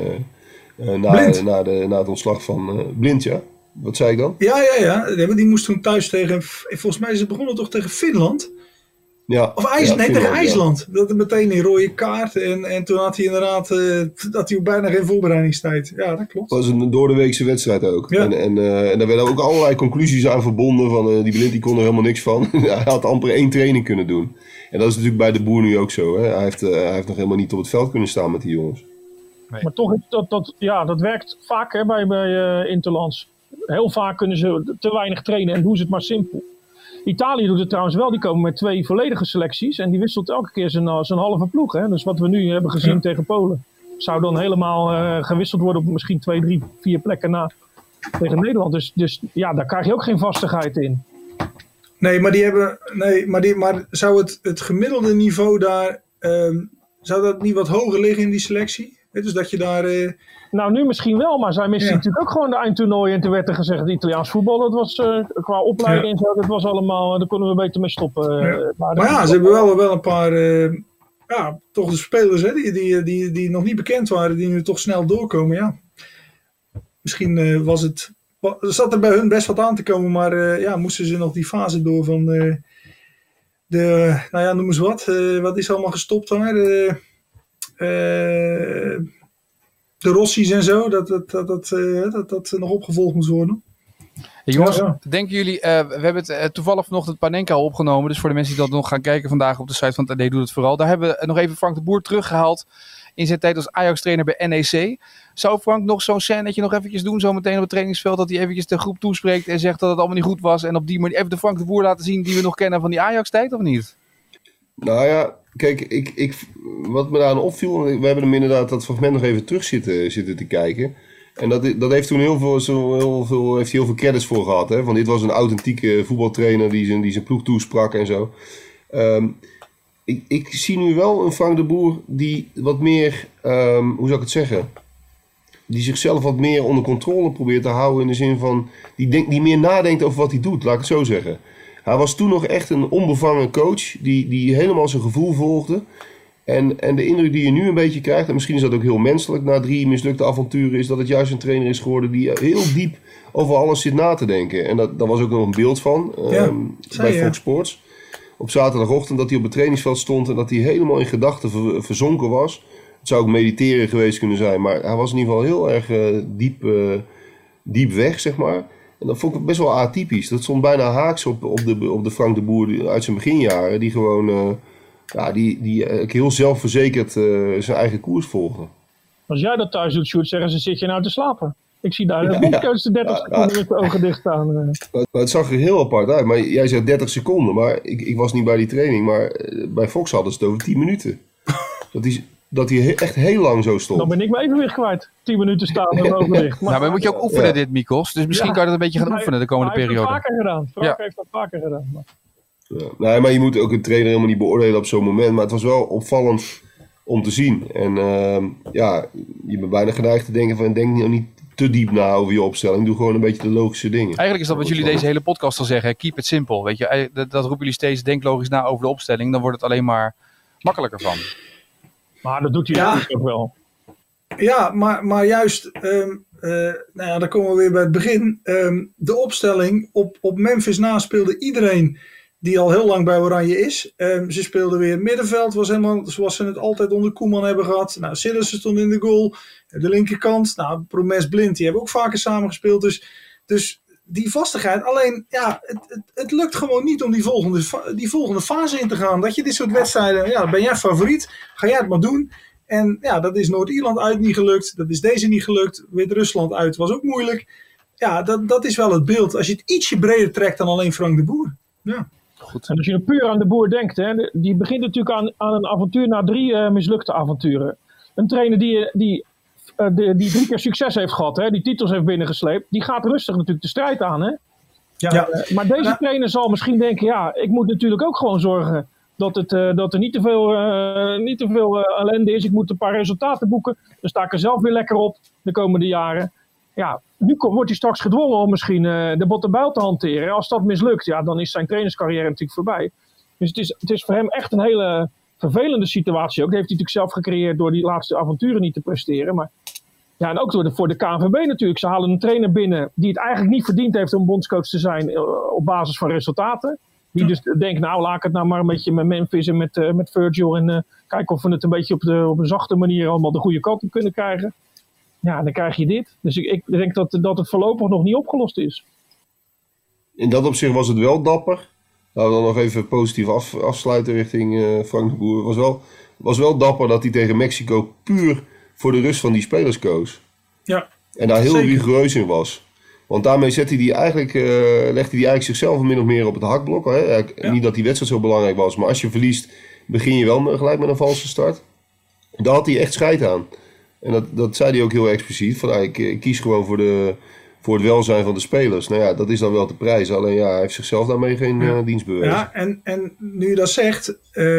Na het ontslag van Blind, ja. Wat zei ik dan? Ja. Die moest toen thuis tegen, volgens mij is het begonnen toch tegen Finland? Ja. Of tegen IJsland. Ja. Dat er meteen een rode kaart. En toen had hij inderdaad dat hij bijna geen voorbereidingstijd. Ja, dat klopt. Dat was een doordeweekse wedstrijd ook. Ja. En daar werden ook allerlei conclusies aan verbonden. Van die Blind die kon er helemaal niks van. Hij had amper 1 training kunnen doen. En dat is natuurlijk bij de boer nu ook zo. Hè? Hij heeft nog helemaal niet op het veld kunnen staan met die jongens. Nee. Maar toch, dat werkt vaak hè, bij Interlands. Heel vaak kunnen ze te weinig trainen en doen ze het maar simpel. Italië doet het trouwens wel. Die komen met 2 volledige selecties. En die wisselt elke keer zijn halve ploeg. Hè? Dus wat we nu hebben gezien tegen Polen. Zou dan helemaal gewisseld worden op misschien 2, 3, 4 plekken na tegen Nederland. Dus ja, daar krijg je ook geen vastigheid in. Nee, maar zou het gemiddelde niveau daar... zou dat niet wat hoger liggen in die selectie? Dus dat je daar... Nou, nu misschien wel, maar zij misten natuurlijk ook gewoon de eindtoernooi. En toen werd er gezegd, het Italiaans voetbal, dat was qua opleiding en zo, dat was allemaal, daar konden we beter mee stoppen. Maar ze hebben wel een paar, toch de spelers hè, die nog niet bekend waren, die nu toch snel doorkomen, ja. Misschien zat er bij hun best wat aan te komen, maar moesten ze nog die fase door van noem eens wat is allemaal gestopt daar? De Rossi's en zo, dat nog opgevolgd moet worden. Hey, jongens, Ja. denken jullie, we hebben het toevallig vanochtend Panenka al opgenomen. Dus voor de mensen die dat nog gaan kijken vandaag op de site van het AD, doet het vooral. Daar hebben we nog even Frank de Boer teruggehaald in zijn tijd als Ajax-trainer bij NEC. Zou Frank nog zo'n scènetje nog eventjes doen, zo meteen op het trainingsveld, dat hij eventjes de groep toespreekt en zegt dat het allemaal niet goed was en op die manier even de Frank de Boer laten zien die we nog kennen van die Ajax-tijd, of niet? Nou ja, kijk, wat me daar aan opviel, we hebben hem inderdaad dat fragment nog even terug zitten te kijken. En dat heeft toen heeft hij heel veel credits voor gehad. Hè? Want dit was een authentieke voetbaltrainer die zijn ploeg toesprak en zo. Ik zie nu wel een Frank de Boer die wat meer, hoe zou ik het zeggen? Die zichzelf wat meer onder controle probeert te houden in de zin van, die meer nadenkt over wat hij doet, laat ik het zo zeggen. Hij was toen nog echt een onbevangen coach die helemaal zijn gevoel volgde. En de indruk die je nu een beetje krijgt, en misschien is dat ook heel menselijk na 3 mislukte avonturen, is dat het juist een trainer is geworden die heel diep over alles zit na te denken. En daar was ook nog een beeld van bij Fox Sports. Op zaterdagochtend dat hij op het trainingsveld stond en dat hij helemaal in gedachten verzonken was. Het zou ook mediteren geweest kunnen zijn, maar hij was in ieder geval heel erg diep weg, zeg maar. En dat vond ik best wel atypisch. Dat stond bijna haaks op de Frank de Boer uit zijn beginjaren, die gewoon die heel zelfverzekerd zijn eigen koers volgde. Als jij dat thuis doet, Sjoerd, zeggen ze, zit je nou te slapen? Ik zie daar de bondcoach de 30 seconden met de ogen dicht staan. Maar het zag er heel apart uit. Maar jij zegt 30 seconden, maar ik was niet bij die training. Maar bij Fox hadden ze het over 10 minuten. Dat hij echt heel lang zo stond. Dan ben ik mijn evenwicht kwijt. 10 minuten staan met mijn ogen dicht. Maar dan moet je ook oefenen dit, Mikos. Dus misschien kan je dat een beetje gaan oefenen de komende periode. Hij heeft dat vaker gedaan. Frank heeft dat vaker gedaan. Ja. Nee, maar je moet ook een trainer helemaal niet beoordelen op zo'n moment. Maar het was wel opvallend om te zien. En je bent bijna geneigd te denken van, denk niet te diep na over je opstelling. Doe gewoon een beetje de logische dingen. Eigenlijk is dat wat jullie deze hele podcast al zeggen. Keep it simple. Weet je, dat roepen jullie steeds, denk logisch na over de opstelling. Dan wordt het alleen maar makkelijker van. Maar dat doet hij natuurlijk ook wel. Ja, maar juist, dan komen we weer bij het begin. De opstelling op Memphis na speelde iedereen die al heel lang bij Oranje is. Ze speelden weer middenveld, was helemaal zoals ze het altijd onder Koeman hebben gehad. Nou, Sillissen stond in de goal, de linkerkant. Nou, Promes Blind, die hebben ook vaker samengespeeld. Dus die vastigheid, alleen het lukt gewoon niet om die volgende fase in te gaan. Dat je dit soort wedstrijden, ben jij favoriet, ga jij het maar doen. En dat is Noord-Ierland uit niet gelukt, dat is deze niet gelukt, Wit-Rusland uit was ook moeilijk. Ja, dat is wel het beeld. Als je het ietsje breder trekt dan alleen Frank de Boer. Ja. Goed. En als je puur aan de Boer denkt, hè, die begint natuurlijk aan een avontuur na 3 mislukte avonturen. Een trainer die 3 keer succes heeft gehad, hè, die titels heeft binnengesleept, die gaat rustig natuurlijk de strijd aan. Hè? Maar deze trainer zal misschien denken, ik moet natuurlijk ook gewoon zorgen dat er niet te veel ellende is. Ik moet een paar resultaten boeken. Dan sta ik er zelf weer lekker op de komende jaren. Ja, nu wordt hij straks gedwongen om misschien de bottenbuil te hanteren. Als dat mislukt, dan is zijn trainerscarrière natuurlijk voorbij. Dus het is voor hem echt een hele vervelende situatie ook. Dat heeft hij natuurlijk zelf gecreëerd door die laatste avonturen niet te presteren. Maar en ook voor de KNVB natuurlijk. Ze halen een trainer binnen die het eigenlijk niet verdiend heeft om bondscoach te zijn op basis van resultaten. Die dus denkt, laat ik het nou maar een beetje met Memphis en met Virgil. En kijken of we het een beetje op een zachte manier allemaal de goede kant op kunnen krijgen. Ja, dan krijg je dit. Dus ik denk dat het voorlopig nog niet opgelost is. In dat opzicht was het wel dapper. Laten we dan nog even positief afsluiten richting Frank de Boer. Het was wel dapper dat hij tegen Mexico puur voor de rust van die spelers koos. Ja, en daar heel zeker rigoureus in was. Want daarmee legde hij eigenlijk zichzelf min of meer op het hakblok. Hè? Niet dat die wedstrijd zo belangrijk was, maar als je verliest, begin je wel gelijk met een valse start. Daar had hij echt scheid aan. En dat zei hij ook heel expliciet. Van, ik kies gewoon voor het welzijn van de spelers. Nou ja, dat is dan wel te prijzen. Alleen hij heeft zichzelf daarmee geen dienst bewezen. Ja, en nu je dat zegt,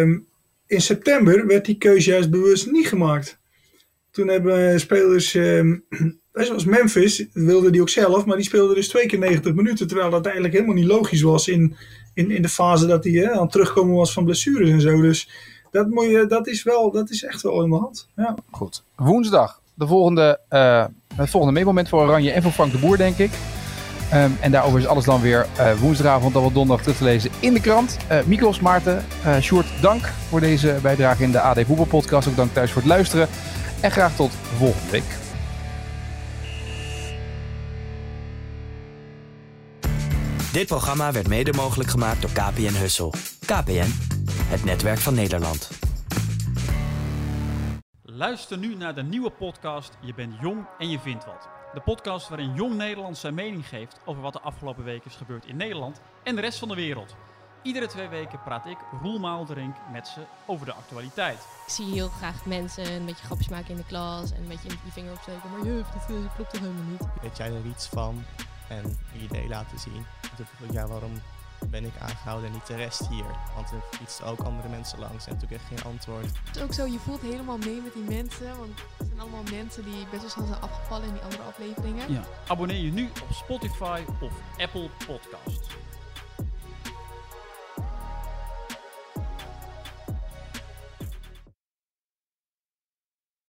in september werd die keuze juist bewust niet gemaakt. Toen hebben spelers, zoals Memphis, wilde die ook zelf, maar die speelde dus 2 keer 90 minuten. Terwijl dat eigenlijk helemaal niet logisch was in de fase dat hij aan het terugkomen was van blessures en zo. Dus dat is echt wel in de hand. Ja. Goed. Woensdag, het volgende meemoment voor Oranje en voor Frank de Boer, denk ik. En daarover is alles dan weer woensdagavond, dan wel donderdag terug te lezen in de krant. Mikos, Maarten, Sjoerd, dank voor deze bijdrage in de AD Voetbalpodcast. Ook dank thuis voor het luisteren. En graag tot volgende week. Dit programma werd mede mogelijk gemaakt door KPN Hussel. KPN, het netwerk van Nederland. Luister nu naar de nieuwe podcast Je bent jong en je vindt wat. De podcast waarin Jong Nederland zijn mening geeft over wat de afgelopen weken is gebeurd in Nederland en de rest van de wereld. Iedere 2 weken praat ik, Roel Maalderink, met ze over de actualiteit. Ik zie heel graag mensen een beetje grapjes maken in de klas en een beetje je vinger opsteken. Maar juf, dat klopt toch helemaal niet. Weet jij er iets van en je idee laten zien. Toen vroeg ik, waarom ben ik aangehouden en niet de rest hier? Want er fietsten ook andere mensen langs en toen kreeg ik geen antwoord. Het is ook zo, je voelt helemaal mee met die mensen. Want het zijn allemaal mensen die best wel snel zijn afgevallen in die andere afleveringen. Ja. Abonneer je nu op Spotify of Apple Podcast.